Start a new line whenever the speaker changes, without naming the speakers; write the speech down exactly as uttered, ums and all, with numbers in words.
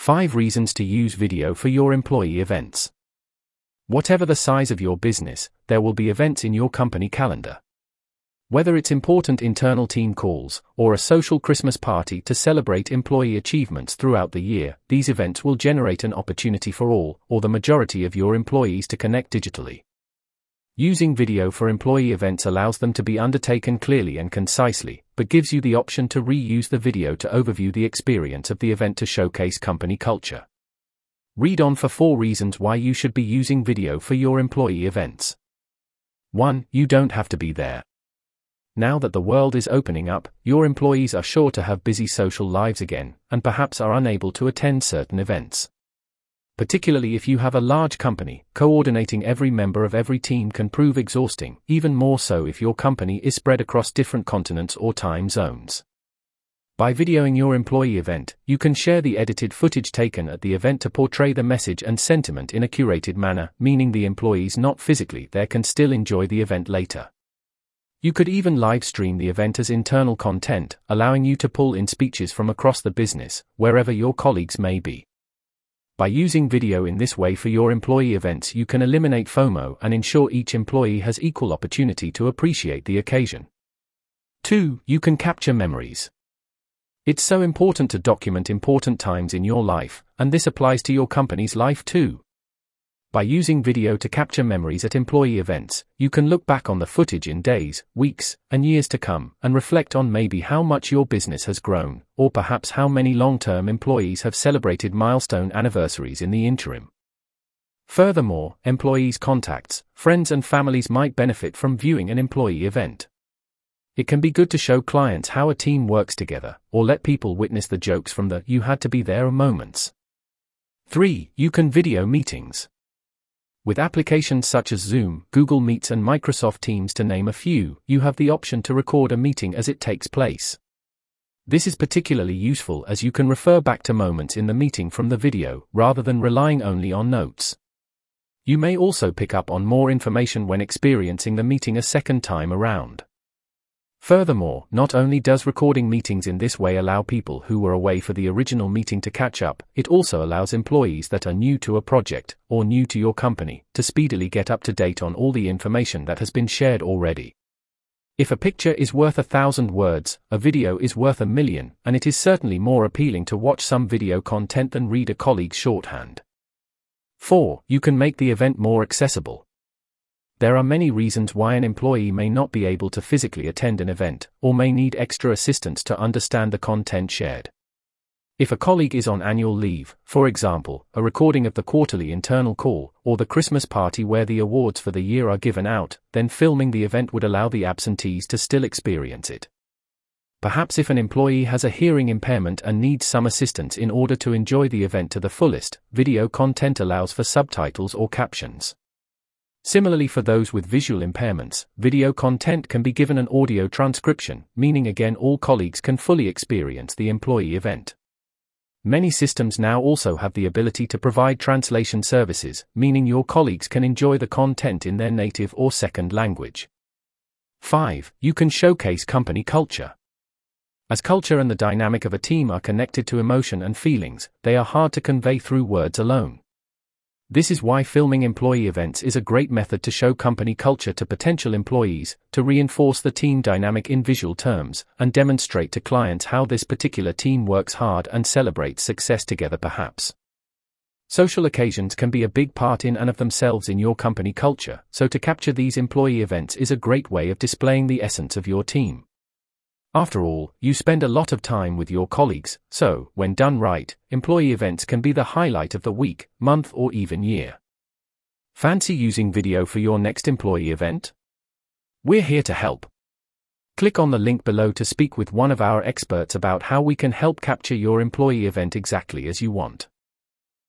five reasons to use video for your employee events. Whatever the size of your business, there will be events in your company calendar. Whether it's important internal team calls, or a social Christmas party to celebrate employee achievements throughout the year, these events will generate an opportunity for all, or the majority of your employees to connect digitally. Using video for employee events allows them to be undertaken clearly and concisely, but gives you the option to reuse the video to overview the experience of the event to showcase company culture. Read on for four reasons why you should be using video for your employee events. one. You don't have to be there. Now that the world is opening up, your employees are sure to have busy social lives again, and perhaps are unable to attend certain events. Particularly if you have a large company, coordinating every member of every team can prove exhausting, even more so if your company is spread across different continents or time zones. By videoing your employee event, you can share the edited footage taken at the event to portray the message and sentiment in a curated manner, meaning the employees not physically there can still enjoy the event later. You could even live stream the event as internal content, allowing you to pull in speeches from across the business, wherever your colleagues may be. By using video in this way for your employee events, you can eliminate FOMO and ensure each employee has equal opportunity to appreciate the occasion. two. You can capture memories. It's so important to document important times in your life, and this applies to your company's life too. By using video to capture memories at employee events, you can look back on the footage in days, weeks, and years to come, and reflect on maybe how much your business has grown, or perhaps how many long-term employees have celebrated milestone anniversaries in the interim. Furthermore, employees' contacts, friends and families might benefit from viewing an employee event. It can be good to show clients how a team works together, or let people witness the jokes from the "you had to be there" moments. three. You can video meetings. With applications such as Zoom, Google Meets and Microsoft Teams to name a few, you have the option to record a meeting as it takes place. This is particularly useful as you can refer back to moments in the meeting from the video, rather than relying only on notes. You may also pick up on more information when experiencing the meeting a second time around. Furthermore, not only does recording meetings in this way allow people who were away for the original meeting to catch up, it also allows employees that are new to a project, or new to your company, to speedily get up to date on all the information that has been shared already. If a picture is worth a thousand words, a video is worth a million, and it is certainly more appealing to watch some video content than read a colleague's shorthand. four. You can make the event more accessible. There are many reasons why an employee may not be able to physically attend an event, or may need extra assistance to understand the content shared. If a colleague is on annual leave, for example, a recording of the quarterly internal call, or the Christmas party where the awards for the year are given out, then filming the event would allow the absentees to still experience it. Perhaps if an employee has a hearing impairment and needs some assistance in order to enjoy the event to the fullest, video content allows for subtitles or captions. Similarly, for those with visual impairments, video content can be given an audio transcription, meaning again all colleagues can fully experience the employee event. Many systems now also have the ability to provide translation services, meaning your colleagues can enjoy the content in their native or second language. five. You can showcase company culture. As culture and the dynamic of a team are connected to emotion and feelings, they are hard to convey through words alone. This is why filming employee events is a great method to show company culture to potential employees, to reinforce the team dynamic in visual terms, and demonstrate to clients how this particular team works hard and celebrates success together perhaps. Social occasions can be a big part in and of themselves in your company culture, so to capture these employee events is a great way of displaying the essence of your team. After all, you spend a lot of time with your colleagues, so, when done right, employee events can be the highlight of the week, month or even year. Fancy using video for your next employee event? We're here to help. Click on the link below to speak with one of our experts about how we can help capture your employee event exactly as you want.